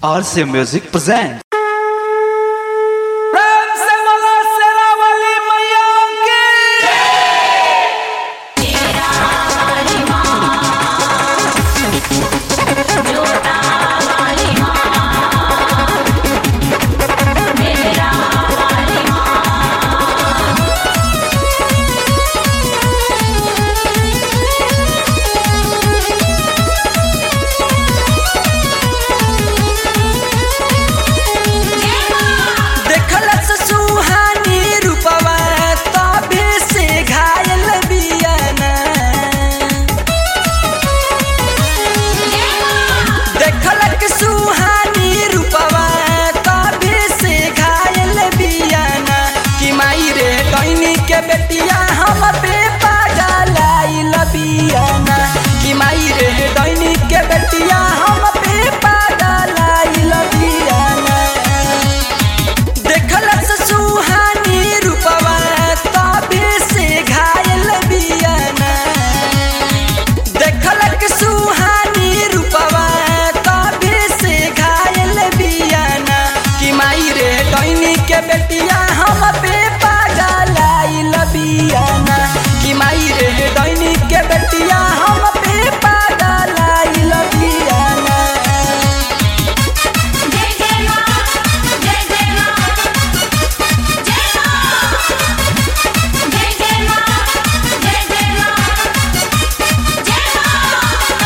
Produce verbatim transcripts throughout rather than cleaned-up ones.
R C Music presents. बेटिया हम पे पागल आइल बियाना कि माई रे दैनी के बेटिया हम पे पागल आइल बियाना। देखलस सुहानी रूपवा तबे से घायल बियाना। देखलक सुहानी रूपवा तबे से घायल बियाना कि माई रे दैनी के बेटिया हम पे पागल आइल बियाना कि माई रे दैनी के बेटिया हम पे पागल आइल बियाना। जय जय मां जय जय मां जय मां जय जय मां जय जय मां जय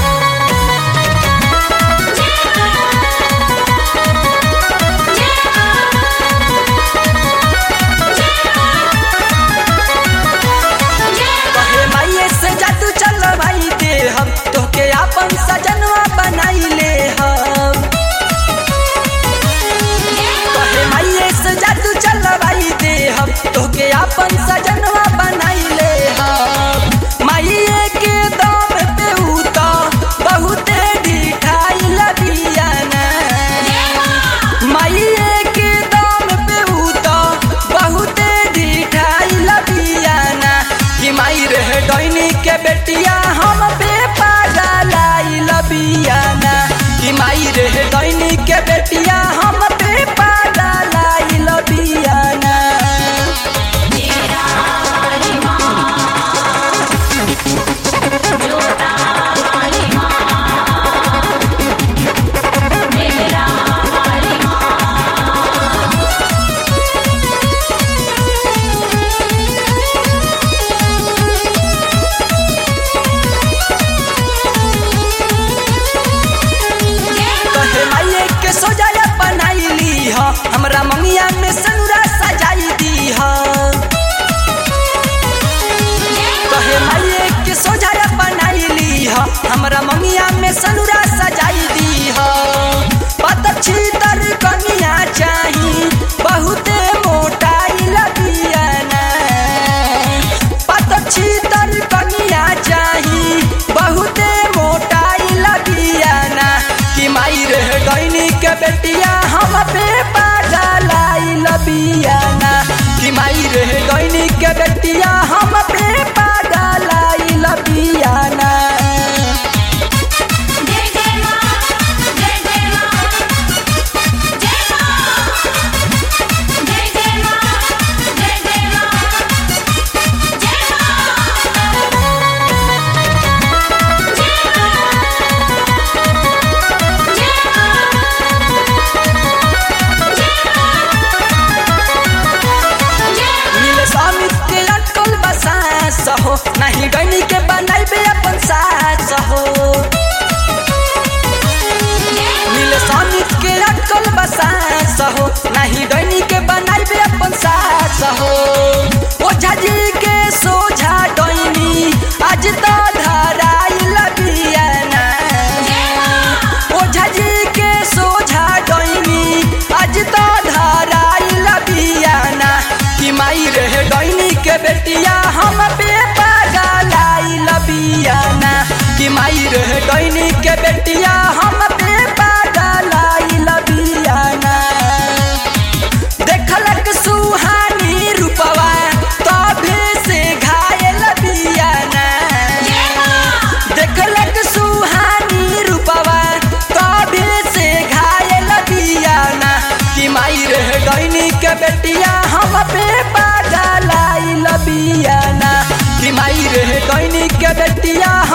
जादू चलवाई दे हम तोके अपन सजनवा बनाइले हम। कहे माइये से जादू चलवाई दे हम तोके अपन सजनवा बनाइले हम। माइये के दम पे उता बहुते ढिठाइल बियाना। माइये के दम पे उता बहुते ढिठाइल बियाना कि माई रे दैनी के बेटिया हम पे पागल आइल बियाना कि माई रे दैनी के बेटिया हम पे पागल आइल बियाना। सोजाया बनाइली ह हमरा मंगिया में सनुरा सजाई दी ह। कहे माइये के सोजाया बनाइली ह हमरा मंगिया में सनुरा सजाई दी ह। पतछी तर कनिया चाही बहुते मोटाइल बियाना। पतछी तर कनिया चाही बहुते मोटाइल बियाना कि माई रे दैनी के बेटिया हम पे पागल आइल बियाना कि माई रे दैनी के बेटिया हम पे पागल आइल बियाना। जय जय मां जय जय मां जय मां जय जय मां जय जय मां जय हो नहीं दैनी के बनाइबे अपन सास हो। मिले समित के अटकल बसास हो नहीं दैनी के बनाइबे अपन सास हो। ओझा जी के सोझा दैनी आज तो धराइल बियाना। ओझा जी के सोझा दैनी आज तो धराइल बियाना कि माई रे दैनी के बेटिया हम पे पागल आइल बियाना कि माई रे दैनी के बेटिया हम पे पागल आइल बियाना। देखलक सुहानी रूपवा तबे से घायल बियाना। देखलक सुहानी रूपवा तबे से घायल बियाना कि माई रे डैनी के बेटिया